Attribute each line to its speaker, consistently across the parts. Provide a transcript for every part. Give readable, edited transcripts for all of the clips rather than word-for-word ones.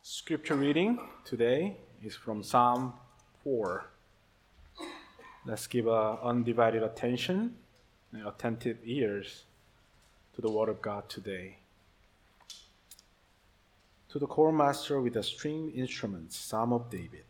Speaker 1: Scripture reading today is from Psalm 4. Let's give undivided attention and attentive ears to the Word of God today. To the chormaster with the stringed instruments, Psalm of David.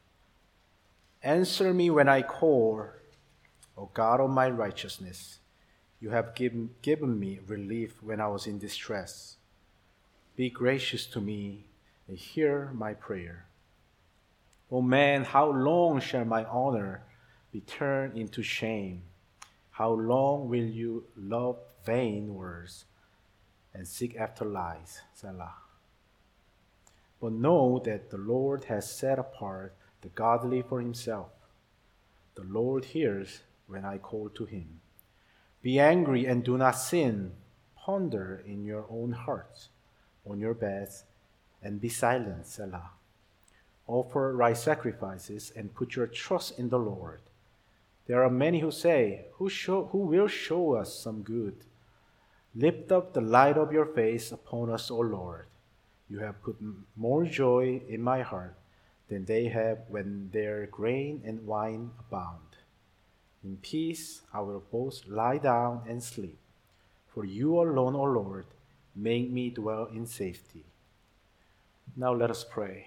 Speaker 1: Answer me when I call, O God of my righteousness. You have given me relief when I was in distress. Be gracious to me and hear my prayer. O man, how long shall my honor be turned into shame? How long will you love vain words and seek after lies? Selah. But know that the Lord has set apart the godly for himself. The Lord hears when I call to him. Be angry and do not sin. Ponder in your own hearts, on your beds, and be silent, Selah. Offer right sacrifices and put your trust in the Lord. There are many who say, Who will show us some good? Lift up the light of your face upon us, O Lord. You have put more joy in my heart than they have when their grain and wine abound. In peace I will both lie down and sleep. For you alone, O Lord, make me dwell in safety. Now let us pray.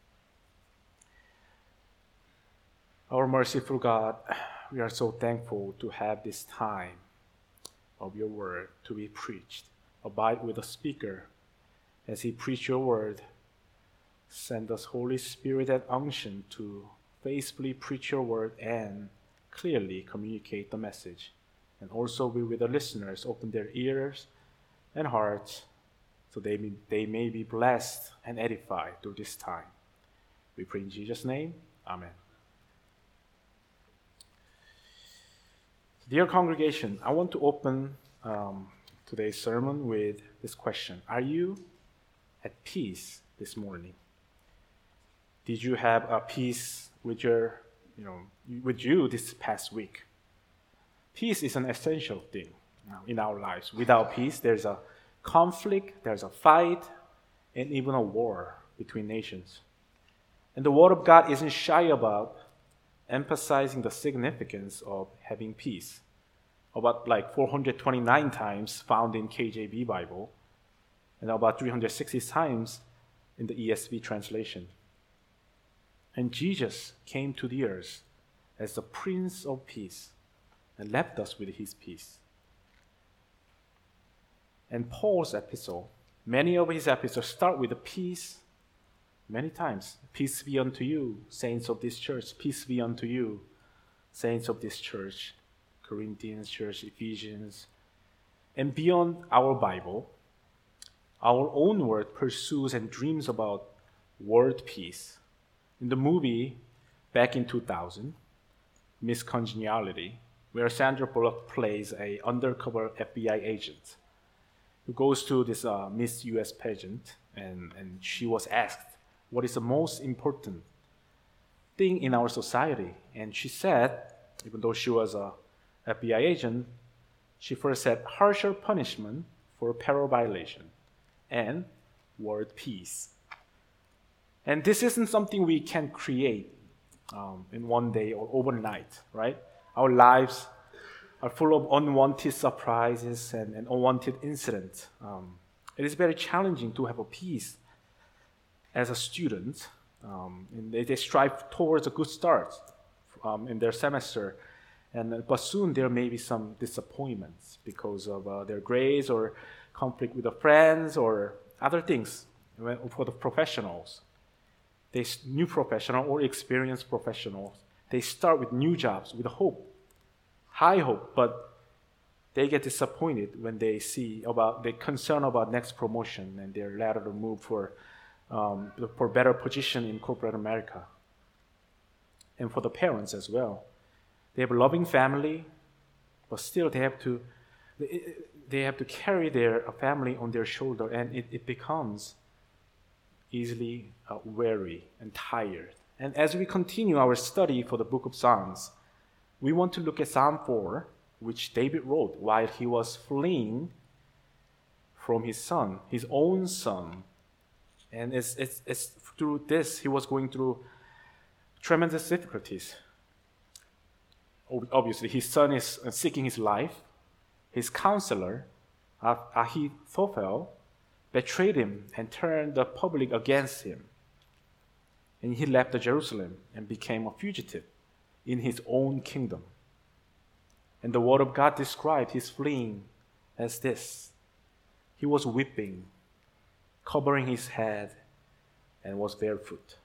Speaker 1: Our merciful God, we are so thankful to have this time of your word to be preached. Abide with the speaker as he preaches your word. Send us Holy Spirit and unction to faithfully preach your word and clearly communicate the message. And also be with the listeners, open their ears and hearts so they may be blessed and edified through this time. We pray in Jesus' name. Amen. Dear congregation, I want to open today's sermon with this question. Are you at peace this morning? Did you have a peace with you this past week? Peace is an essential thing in our lives. Without peace, there's a conflict, there's a fight, and even a war between nations. And the Word of God isn't shy about emphasizing the significance of having peace. About 429 times found in KJV Bible, and about 360 times in the ESV translation. And Jesus came to the earth as the Prince of Peace and left us with his peace. And Paul's epistle, many of his epistles start with a peace many times. Peace be unto you, saints of this church. Peace be unto you, saints of this church. Corinthians church, Ephesians. And beyond our Bible, our own world pursues and dreams about world peace. In the movie back in 2000, Miss Congeniality, where Sandra Bullock plays an undercover FBI agent who goes to this Miss US pageant, and she was asked, what is the most important thing in our society? And she said, even though she was a FBI agent, she first said harsher punishment for parole violation and world peace. And this isn't something we can create in one day or overnight, right? Our lives are full of unwanted surprises and unwanted incidents. It is very challenging to have a peace as a student. And they strive towards a good start in their semester. But soon there may be some disappointments because of their grades or conflict with the friends or other things. For the professionals, new professional or experienced professionals, they start with new jobs with hope, high hope, but they get disappointed when they're concerned about next promotion and their lateral move for better position in corporate America. And for the parents as well. They have a loving family, but still they have to carry their family on their shoulder, and it becomes easily weary and tired. And as we continue our study for the book of Psalms, we want to look at Psalm 4, which David wrote while he was fleeing from his own son, And it's through this, he was going through tremendous difficulties. Obviously, his son is seeking his life. His counselor, Ahithophel, betrayed him and turned the public against him. And he left Jerusalem and became a fugitive in his own kingdom. And the word of God described his fleeing as this. He was weeping, covering his head, and was barefoot.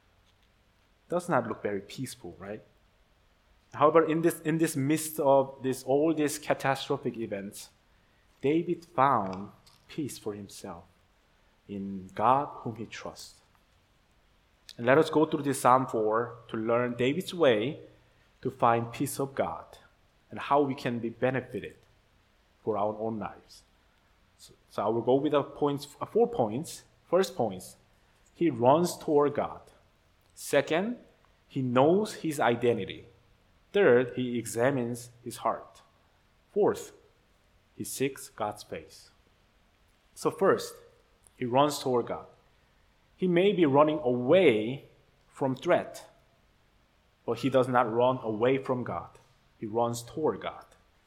Speaker 1: Does not look very peaceful, right? However, in this midst of all these catastrophic events, David found peace for himself in God whom he trusts. And let us go through this Psalm 4 to learn David's way to find peace of God and how we can be benefited for our own lives. So I will go with 4 points. First point, he runs toward God. Second, he knows his identity. Third, he examines his heart. Fourth, he seeks God's face. So first, he runs toward God. He may be running away from threat, but he does not run away from God. He runs toward God.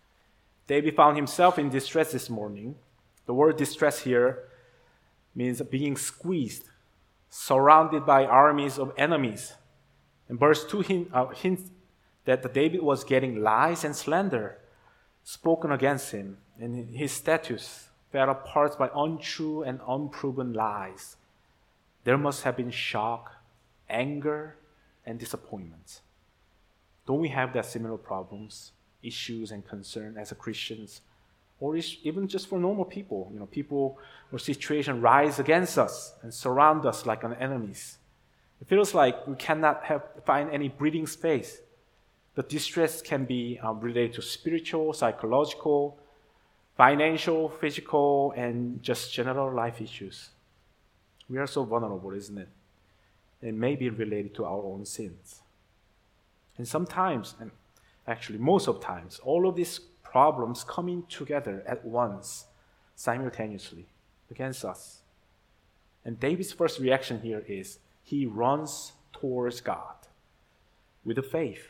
Speaker 1: David found himself in distress this morning. The word distress here means being squeezed, surrounded by armies of enemies. And verse 2 hints that David was getting lies and slander spoken against him, and his status fell apart by untrue and unproven lies. There must have been shock, anger, and disappointment. Don't we have that similar problems, issues, and concern as a Christians, or even just for normal people? People or situations rise against us and surround us like an enemies. It feels like we cannot find any breathing space. The distress can be related to spiritual, psychological, financial, physical, and just general life issues. We are so vulnerable, isn't it? It may be related to our own sins. And sometimes, and actually most of the times, all of these problems coming together at once, simultaneously, against us. And David's first reaction here is he runs towards God with faith.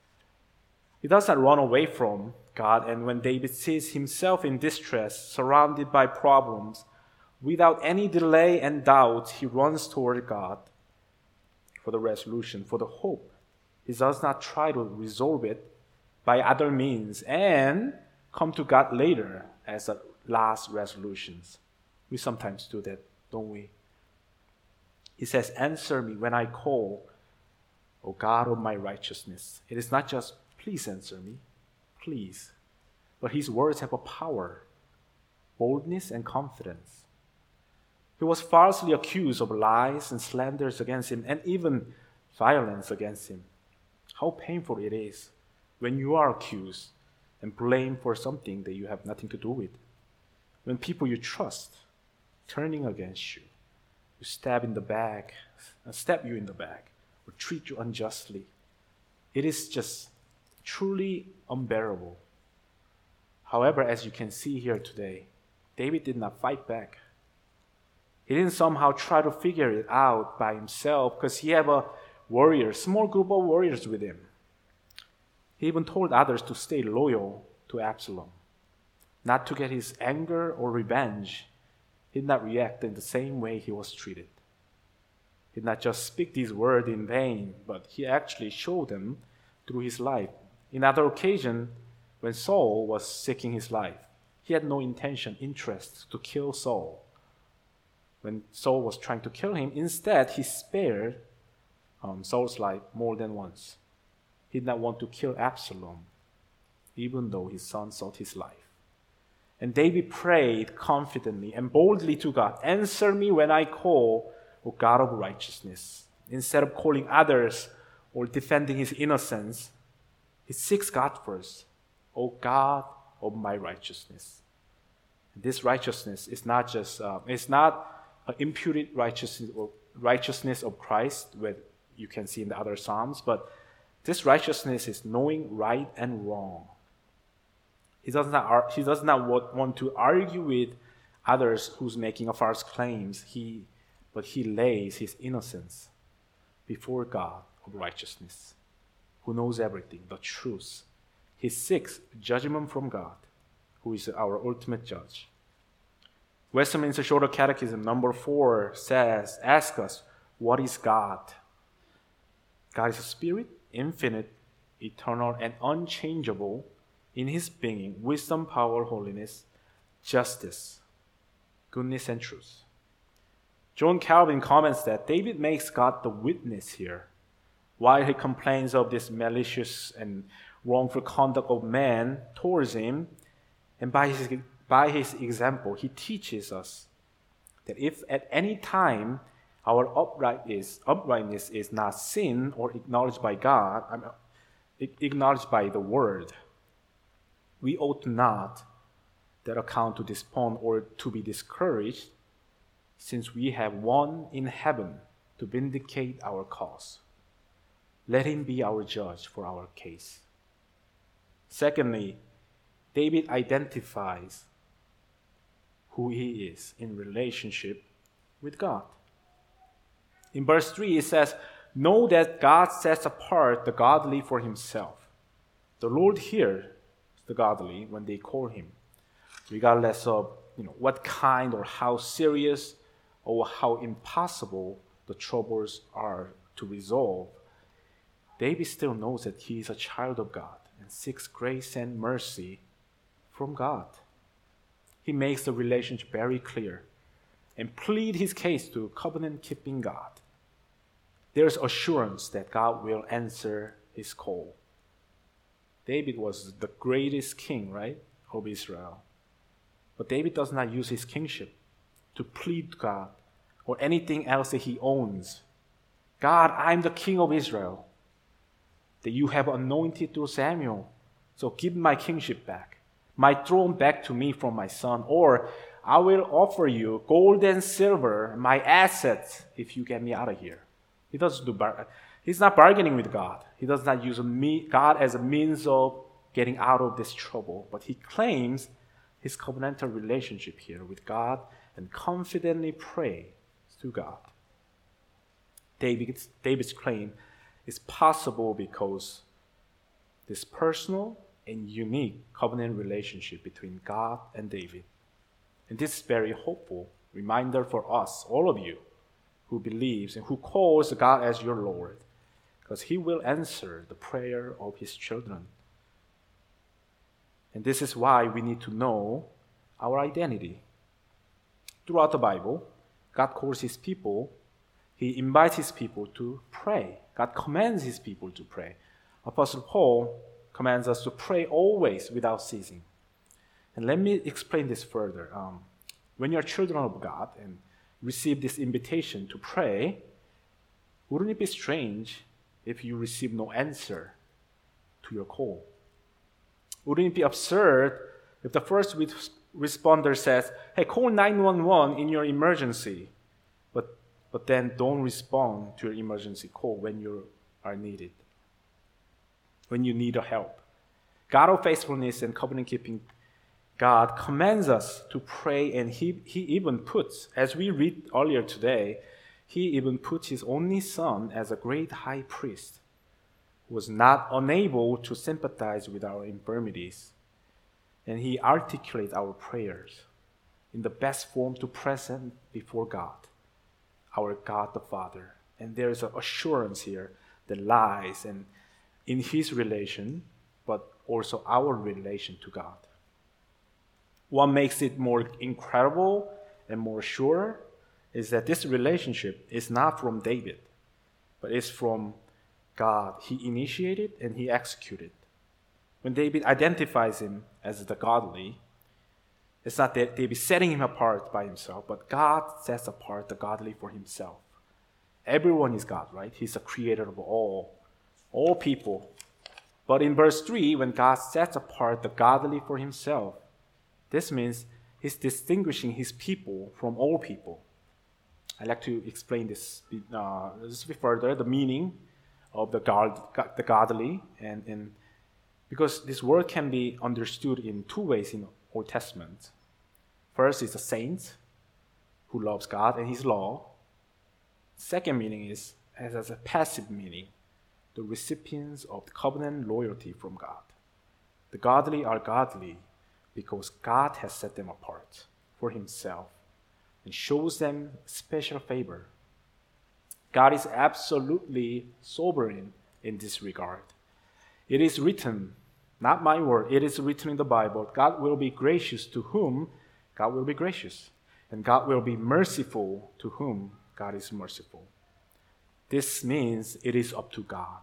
Speaker 1: He does not run away from God, and when David sees himself in distress, surrounded by problems, without any delay and doubt, he runs toward God for the resolution, for the hope. He does not try to resolve it by other means and come to God later as a last resolutions. We sometimes do that, don't we? He says, "Answer me when I call, O God of my righteousness." It is not just, "Please answer me," please. But his words have a power, boldness, and confidence. He was falsely accused of lies and slanders against him, and even violence against him. How painful it is when you are accused and blamed for something that you have nothing to do with. When people you trust turning against you, stab you in the back, or treat you unjustly. It is just truly unbearable. However, as you can see here today, David did not fight back. He didn't somehow try to figure it out by himself because he had a small group of warriors with him. He even told others to stay loyal to Absalom, not to get his anger or revenge. He did not react in the same way he was treated. He did not just speak these words in vain, but he actually showed them through his life. In other occasion, when Saul was seeking his life, he had no interest to kill Saul. When Saul was trying to kill him, instead he spared Saul's life more than once. He did not want to kill Absalom, even though his son sought his life. And David prayed confidently and boldly to God, "Answer me when I call, O God of righteousness." Instead of calling others or defending his innocence, he seeks God first. "O God of my righteousness." This righteousness is not just it's not an imputed righteousness of Christ, where you can see in the other Psalms, but this righteousness is knowing right and wrong. He does not want to argue with others who's making false claims. He but he lays his innocence before God of righteousness, who knows everything, the truth. He seeks judgment from God, who is our ultimate judge. Westminster Shorter Catechism number 4 asks us, what is God? God is a spirit, infinite, eternal, and unchangeable in his being, wisdom, power, holiness, justice, goodness, and truth. John Calvin comments that David makes God the witness here, while he complains of this malicious and wrongful conduct of man towards him, and by his example, he teaches us that if at any time our uprightness is not seen or acknowledged by God, acknowledged by the Word, we ought not that account to despond or to be discouraged, since we have one in heaven to vindicate our cause. Let him be our judge for our case. Secondly, David identifies who he is in relationship with God. In verse 3, it says, know that God sets apart the godly for himself. The Lord hears the godly when they call him, regardless of what kind or how serious or how impossible the troubles are to resolve. David still knows that he is a child of God and seeks grace and mercy from God. He makes the relationship very clear and plead his case to covenant-keeping God. There's assurance that God will answer his call. David was the greatest king, right, of Israel. But David does not use his kingship to plead God or anything else that he owns. God, I'm the king of Israel that you have anointed through Samuel. So give my kingship back, my throne back to me from my son, or I will offer you gold and silver, my assets, if you get me out of here. He's not bargaining with God. He does not use God as a means of getting out of this trouble, but he claims his covenantal relationship here with God and confidently prays to God. David's claim is possible because this personal and unique covenant relationship between God and David. And this is very hopeful reminder for us, all of you, who believes and who calls God as your Lord, because he will answer the prayer of his children. And this is why we need to know our identity. Throughout the Bible, God calls his people, he invites his people to pray. God commands his people to pray. Apostle Paul commands us to pray always without ceasing. And let me explain this further. When you're children of God and receive this invitation to pray, wouldn't it be strange if you receive no answer to your call? Wouldn't it be absurd if the first responder says, hey, call 911 in your emergency, but then don't respond to your emergency call when you are needed, when you need help? God of faithfulness and covenant-keeping God commands us to pray, and he even puts, as we read earlier today, he even puts his only son as a great high priest who was not unable to sympathize with our infirmities. And he articulates our prayers in the best form to present before God, our God the Father. And there is an assurance here that lies in his relation, but also our relation to God. What makes it more incredible and more sure is that this relationship is not from David, but it's from God. He initiated and he executed. When David identifies him as the godly, it's not that David setting him apart by himself, but God sets apart the godly for himself. Everyone is God, right? He's the creator of all people. But in verse 3, when God sets apart the godly for himself, this means he's distinguishing his people from all people. I'd like to explain this a bit further, the meaning of the godly, and because this word can be understood in two ways in Old Testament. First is the saint who loves God and his law, Second meaning has a passive meaning, the recipients of covenant loyalty from God. The godly are godly because God has set them apart for himself and shows them special favor. God is absolutely sovereign in this regard. It is written, not my word, it is written in the Bible, God will be gracious to whom God will be gracious, and God will be merciful to whom God is merciful. This means it is up to God.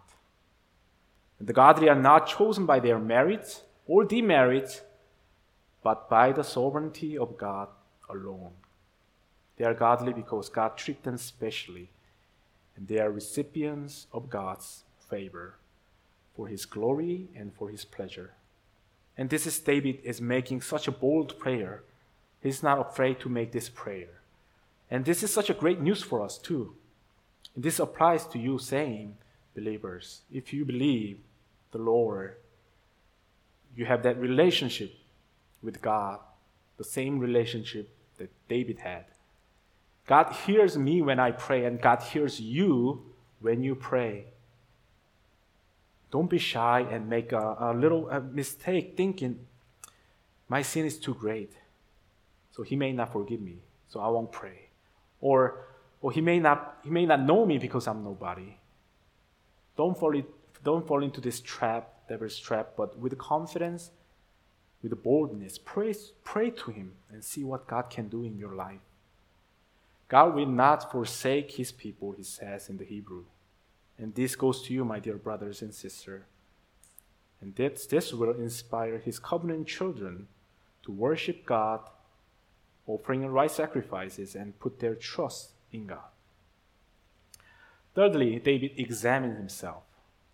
Speaker 1: The godly are not chosen by their merits or demerits, but by the sovereignty of God alone. They are godly because God treated them specially, and they are recipients of God's favor for his glory and for his pleasure. And this is David is making such a bold prayer. He's not afraid to make this prayer. And this is such a great news for us too. And this applies to you same believers. If you believe the Lord, you have that relationship with God, the same relationship that David had. God hears me when I pray, and God hears you when you pray. Don't be shy and make a little mistake thinking, my sin is too great, so he may not forgive me, so I won't pray. Or he may not know me because I'm nobody. Don't fall into this trap, devil's trap, but with confidence, with boldness, pray to him and see what God can do in your life. God will not forsake his people, he says in the Hebrew. And this goes to you, my dear brothers and sisters. And this will inspire his covenant children to worship God, offering right sacrifices, and put their trust in God. Thirdly, David examined himself.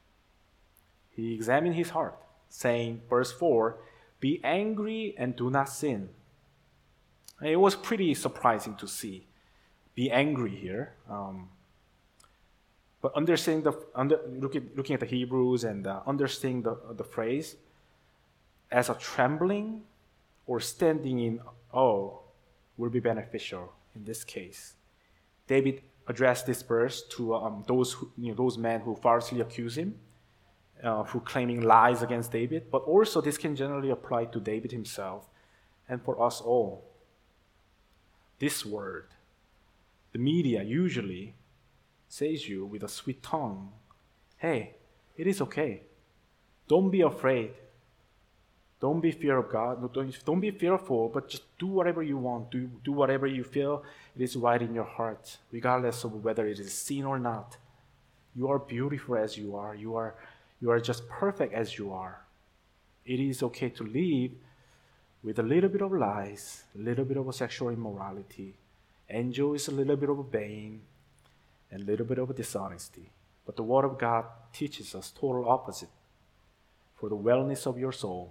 Speaker 1: He examined his heart, saying, verse 4, be angry and do not sin. And it was pretty surprising to see. Be angry here. But looking at the Hebrews and understanding the phrase as a trembling or standing in awe will be beneficial in this case. David addressed this verse to those men who falsely accuse him, who claiming lies against David. But also this can generally apply to David himself and for us all. This word, the media usually says you with a sweet tongue, hey, it is okay. Don't be afraid. Don't be fear of God. Don't be fearful, but just do whatever you want. Do whatever you feel it is right in your heart, regardless of whether it is sin or not. You are beautiful as you are. You are just perfect as you are. It is okay to live with a little bit of lies, a little bit of sexual immorality, enjoys a little bit of pain, and a little bit of dishonesty. But the Word of God teaches us total opposite. For the wellness of your soul,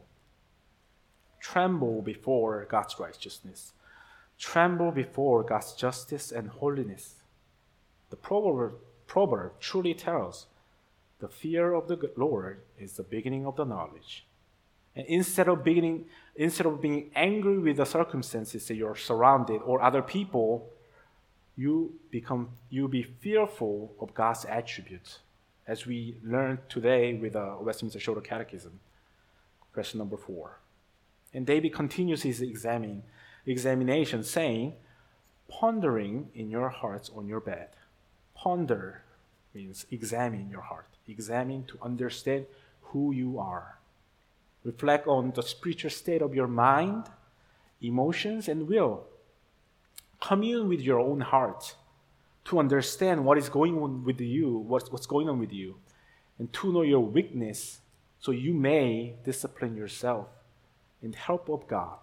Speaker 1: tremble before God's righteousness. Tremble before God's justice and holiness. The proverb truly tells, the fear of the Lord is the beginning of the knowledge. And instead of being angry with the circumstances that you're surrounded or other people, you be fearful of God's attributes, as we learned today with the Westminster Shorter Catechism, question number 4. And David continues his examination, saying, pondering in your hearts on your bed. Ponder means examine your heart. Examine to understand who you are. Reflect on the spiritual state of your mind, emotions, and will. Commune with your own heart to understand what is going on with you, what's going on with you, and to know your weakness so you may discipline yourself in the help of God,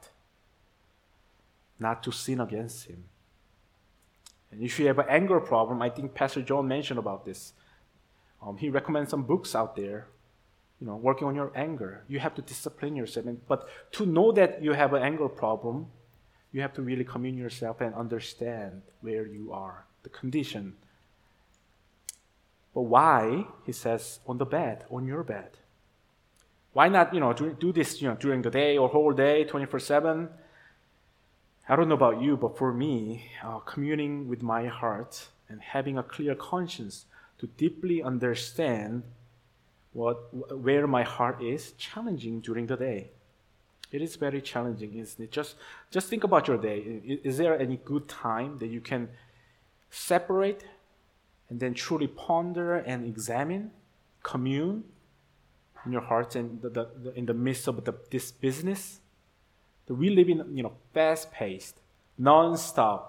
Speaker 1: not to sin against him. And if you have an anger problem, I think Pastor John mentioned about this. He recommends some books out there, working on your anger. You have to discipline yourself. But to know that you have an anger problem, you have to really commune yourself and understand where you are, the condition. But why? He says, on your bed. Why not, do this, during the day or whole day, 24/7? I don't know about you, but for me, communing with my heart and having a clear conscience to deeply understand where my heart is challenging during the day. It is very challenging, isn't it? Just think about your day. Is there any good time that you can separate and then truly ponder and examine, commune in your hearts and in the midst of this business? We live in fast-paced, non-stop,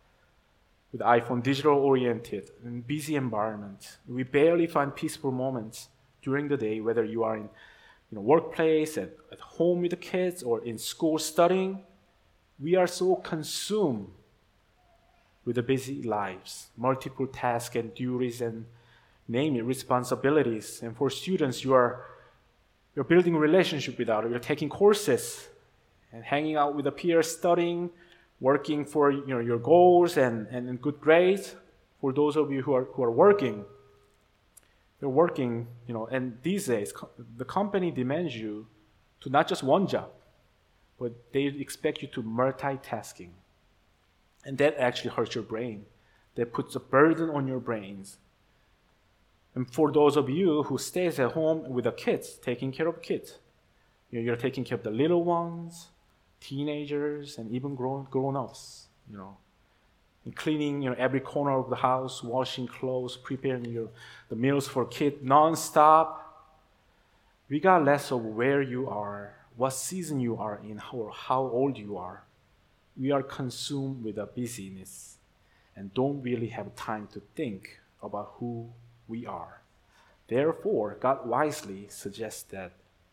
Speaker 1: with iPhone, digital-oriented, and busy environment. We barely find peaceful moments during the day, whether you are in workplace, at home with the kids, or in school studying. We are so consumed with the busy lives, multiple tasks and duties, and name it, responsibilities. And for students, you're building a relationship with others, you're taking courses, and hanging out with the peers, studying, working for your goals and good grades. For those of you who are working, you're working, and these days the company demands you to not just one job, but they expect you to multitasking. And that actually hurts your brain. That puts a burden on your brains. And for those of you who stays at home with the kids, taking care of kids, you're taking care of the little ones, teenagers, and even grown-ups, and cleaning every corner of the house, washing clothes, preparing the meals for kids non-stop. Regardless of where you are, what season you are in, or how old you are, we are consumed with a busyness and don't really have time to think about who we are. Therefore, God wisely suggests that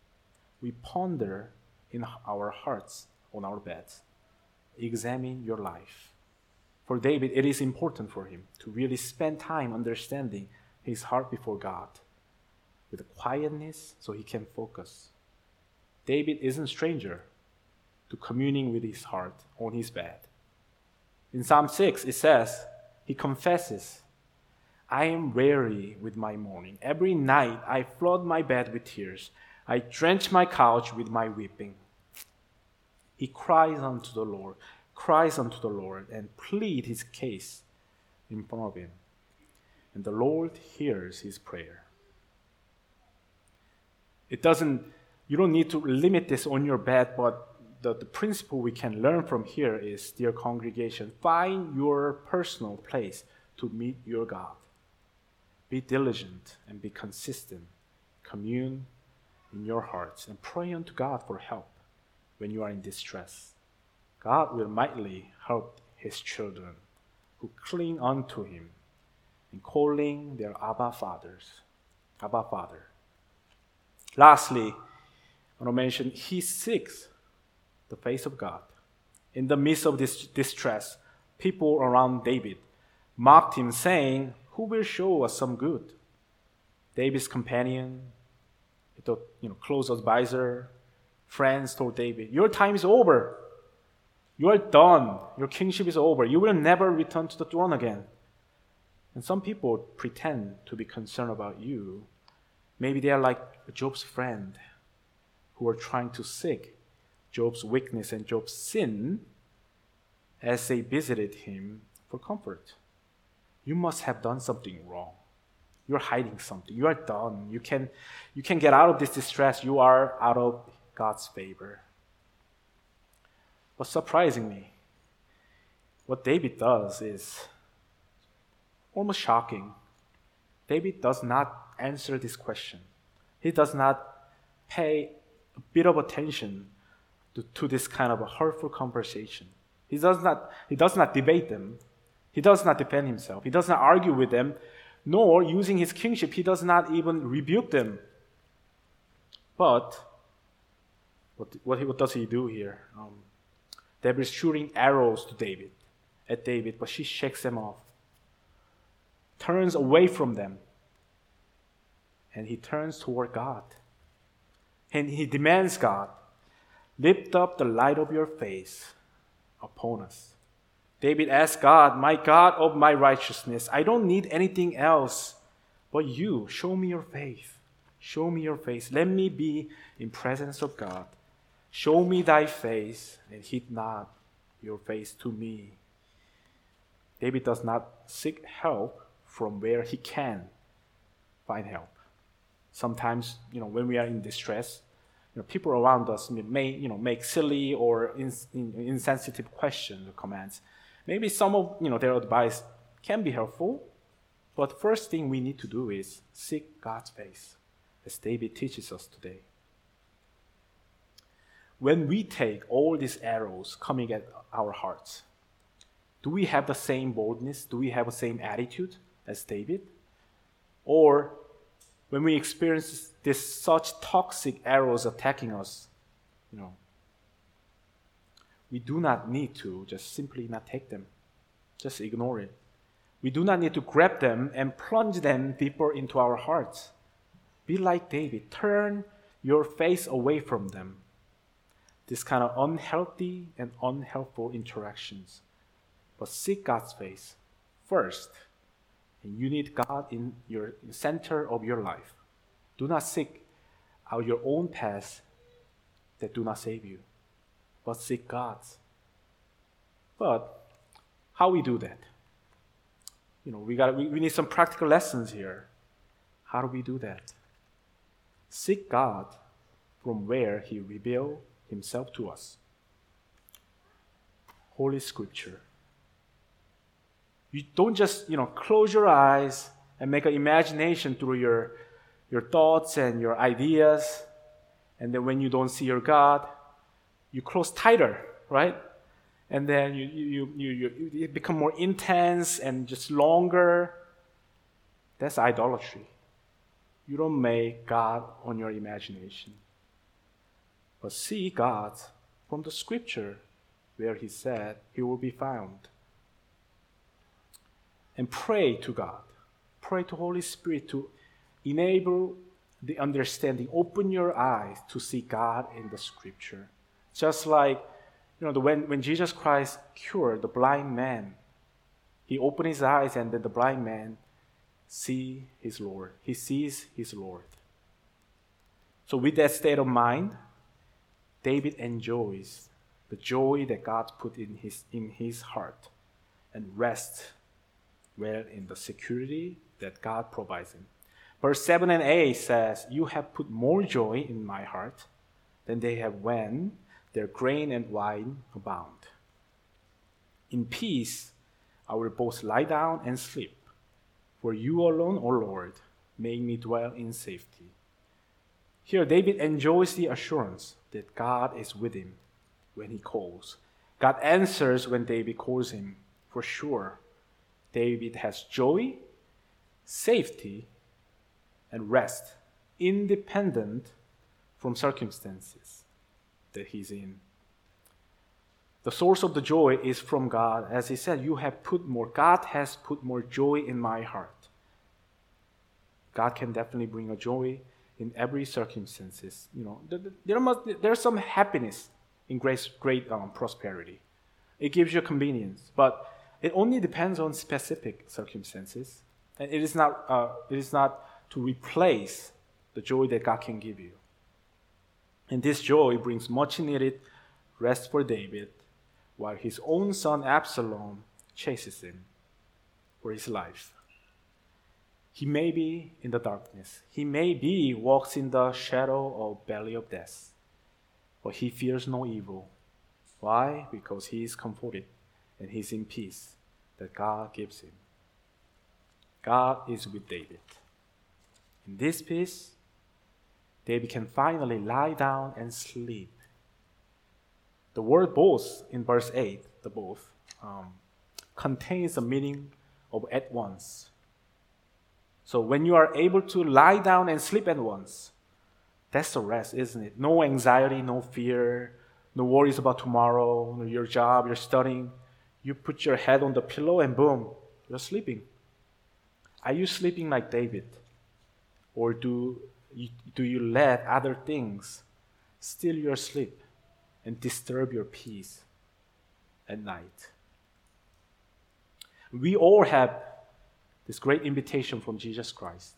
Speaker 1: we ponder in our hearts on our beds. Examine your life. For David, it is important for him to really spend time understanding his heart before God with quietness so he can focus. David isn't a stranger to communing with his heart on his bed. In Psalm 6, it says, he confesses, I am weary with my mourning. Every night I flood my bed with tears. I drench my couch with my weeping. He cries unto the Lord, and plead his case in front of him. And the Lord hears his prayer. You don't need to limit this on your bed, but the principle we can learn from here is, dear congregation, find your personal place to meet your God. Be diligent and be consistent. Commune in your hearts and pray unto God for help when you are in distress. God will mightily help his children who cling unto him in calling their Abba Father. Lastly, I want to mention, he seeks the face of God. In the midst of this distress, people around David mocked him, saying, who will show us some good? David's companion, close advisor, friends told David, your time is over. You are done. Your kingship is over. You will never return to the throne again. And some people pretend to be concerned about you. Maybe they are like Job's friend who are trying to seek Job's weakness and Job's sin as they visited him for comfort. You must have done something wrong. You're hiding something. You are done. You can get out of this distress. You are out of God's favor. But surprisingly, what David does is almost shocking. David does not answer this question. He does not pay a bit of attention to this kind of a hurtful conversation. He does not debate them. He does not defend himself. He does not argue with them, nor using his kingship, he does not even rebuke them. But what does he do here? Deborah is shooting arrows at David, but she shakes them off, turns away from them, and he turns toward God. And he demands God, lift up the light of your face upon us. David asks God, my God of my righteousness, I don't need anything else but you. Show me your face. Show me your face. Let me be in presence of God. Show me thy face and hid not your face to me. David does not seek help from where he can find help. Sometimes, when we are in distress, people around us may, make silly or insensitive questions or commands. Maybe some of, their advice can be helpful, but the first thing we need to do is seek God's face, as David teaches us today. When we take all these arrows coming at our hearts, do we have the same boldness? Do we have the same attitude as David? Or when we experience such toxic arrows attacking us, we do not need to just simply not take them. Just ignore it. We do not need to grab them and plunge them deeper into our hearts. Be like David. Turn your face away from them. This kind of unhealthy and unhelpful interactions. But seek God's face first. And you need God in your center of your life. Do not seek out your own paths that do not save you, but seek God's. But how we do that? We need some practical lessons here. How do we do that? Seek God from where He revealed Himself to us. Holy Scripture. You don't just, close your eyes and make an imagination through your thoughts and your ideas, and then when you don't see your God, you close tighter, right? And then you become more intense and just longer. That's idolatry. You don't make God on your imagination. But see God from the Scripture where He said He will be found. And pray to God. Pray to Holy Spirit to enable the understanding. Open your eyes to see God in the Scripture. Just like, when Jesus Christ cured the blind man, He opened his eyes and then the blind man sees his Lord. He sees his Lord. So with that state of mind, David enjoys the joy that God put in his heart and rests well in the security that God provides him. Verse 7 and 8 says, "You have put more joy in my heart than they have when their grain and wine abound. In peace I will both lie down and sleep, for you alone, O Lord, make me dwell in safety." Here, David enjoys the assurance that God is with him when he calls. God answers when David calls him. For sure, David has joy, safety, and rest, independent from circumstances that he's in. The source of the joy is from God. As he said, God has put more joy in my heart. God can definitely bring a joy in every circumstances. There's some happiness in great prosperity. It gives you convenience, but it only depends on specific circumstances, and it is not to replace the joy that God can give you. And this joy brings much needed rest for David, while his own son Absalom chases him for his life. He may be in the darkness. He may be walks in the shadow of valley of death, but he fears no evil. Why? Because he is comforted and he's in peace that God gives him. God is with David. In this peace, David can finally lie down and sleep. The word both in verse 8, the both, contains the meaning of at once. So when you are able to lie down and sleep at once, that's the rest, isn't it? No anxiety, no fear, no worries about tomorrow, your job, your studying. You put your head on the pillow and boom, you're sleeping. Are you sleeping like David? Or do you let other things steal your sleep and disturb your peace at night? We all have this great invitation from Jesus Christ.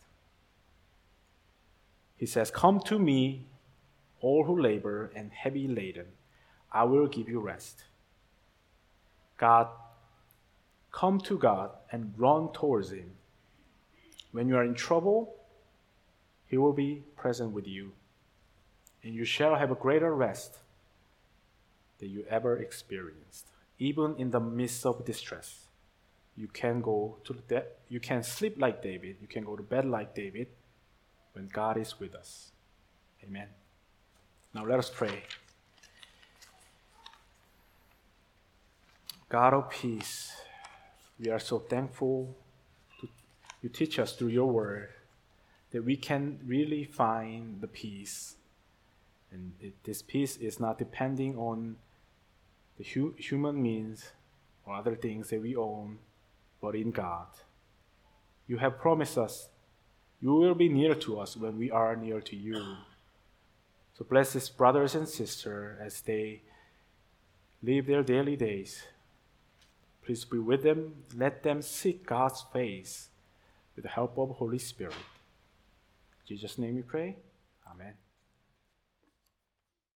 Speaker 1: He says, "Come to me, all who labor and heavy laden, I will give you rest." God Come to God and run towards Him. When you are in trouble, He will be present with you, and you shall have a greater rest than you ever experienced. Even in the midst of distress, you can you can sleep like David, you can go to bed like David when God is with us. Amen. Now let us pray. God of peace, we are so thankful you teach us through your word that we can really find the peace. And this peace is not depending on the human means or other things that we own, but in God. You have promised us you will be near to us when we are near to you. So bless these brothers and sisters as they live their daily days. Please be with them. Let them seek God's face with the help of Holy Spirit. In Jesus' name we pray. Amen.